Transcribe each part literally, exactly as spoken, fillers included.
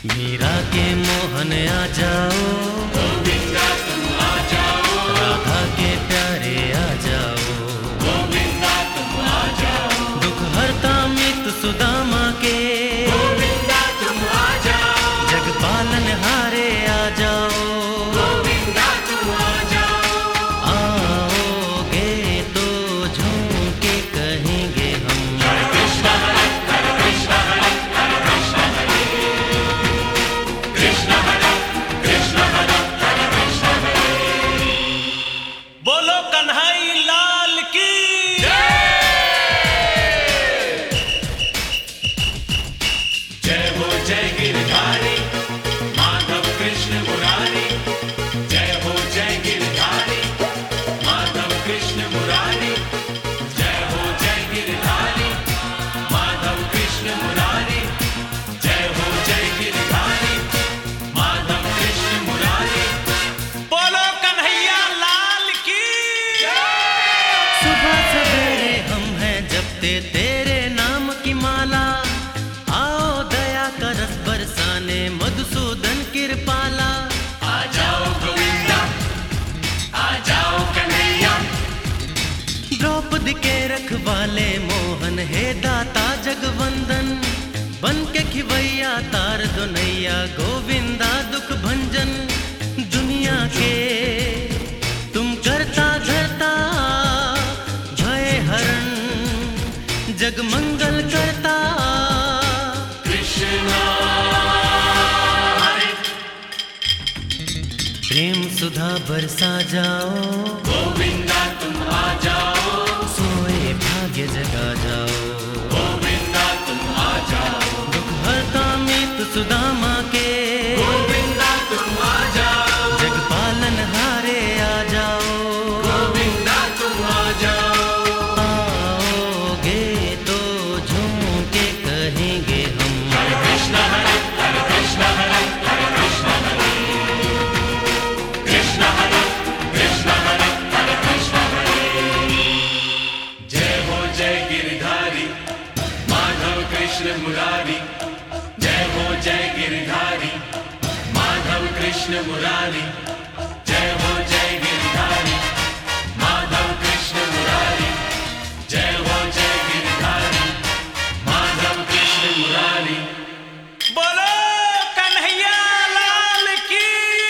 मीरा के मोहन आ जाओ, गोविंदा तुम आ जाओ, राधा के प्यारे आ जाओ, गोविंदा तुम आ जाओ, दुख हरता मित सुदामा के, गोविंदा तुम आ जाओ, जग पालन हारे आ जाओ, गोविंदा तुम आ जाओ, आओगे तो झूम के कहेंगे हम हरे कृष्ण हरे हरे कृष्ण हरे हरे कृष्ण हरे कृष्ण हरे कृष्ण हरे हरे कृष्ण हरे। बोलो कन्हई लाल की जय हो जय गिरधारी माधव कृष्ण मुरारी, जय हो जय गिरधारी माधव कृष्ण मुरारी, जय हो जय गिरधारी माधव कृष्ण मुरारी, जय हो जय गिरधारी माधव कृष्ण मुरारी। बोलो कन्हैया लाल की सुबह सवेरे हम हैं जपते तेरे नाम की माला, आओ दया का रस बरसाने मधुसूदन कृपाला। आ जाओ गोविंदा आ जाओ कन्हैया, द्रौपदी के रखवाले मोहन हे दाता जगवंदन, बन के खिवैया तार दो नैया गोविंदा दुख भंजन। दुनिया के तुम करता धरता भय हरण, जग मंगल करता कृष्ण हरे प्रेम सुधा बरसा जाओ, गोविंदा तुम आ जाओ, सोए भाग्य जगा जाओ, गोविंदा तुम आ जाओ, दुख हरता मित सुदामा के, गोविंदा तुम आ जाओ, जग पालन हारे आ जाओ, गोविंदा तुम आ जाओ, आओगे तो झूम के कहेंगे हम हरे कृष्ण हरे हरे कृष्ण हरे हरे कृष्ण हरे कृष्ण हरे कृष्ण हरे हरे कृष्ण हरे। जय हो जय गिरधारी माधव कृष्ण मुरारी, जय हो जय गिरधारी माधव कृष्ण मुरारी, जय हो जय गिरधारी माधव कृष्ण मुरारी, जय हो जय गिरधारी माधव कृष्ण मुरारी। बोलो कन्हैया लाल की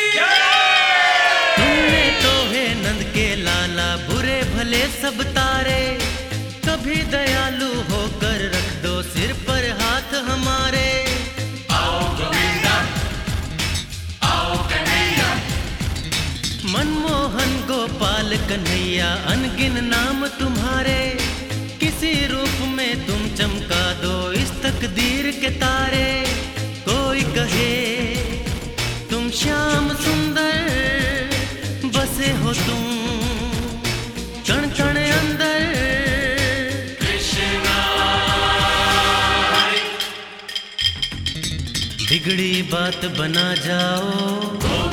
तुमने तो है नंद के लाला बुरे भले सब तारे, कभी दयालु होकर रख दो सिर पर हाथ हमारे। आओ गोविंदा आओ कन्हैया, मनमोहन गोपाल कन्हैया अनगिन नाम तुम्हारे, किसी रूप में तुम चमका दो इस तकदीर के तारे। कोई कहे तुम श्याम सुंदर, बसे हो तुम कण कण अंदर। कृष्ण हरे बिगड़ी बात बना जाओ,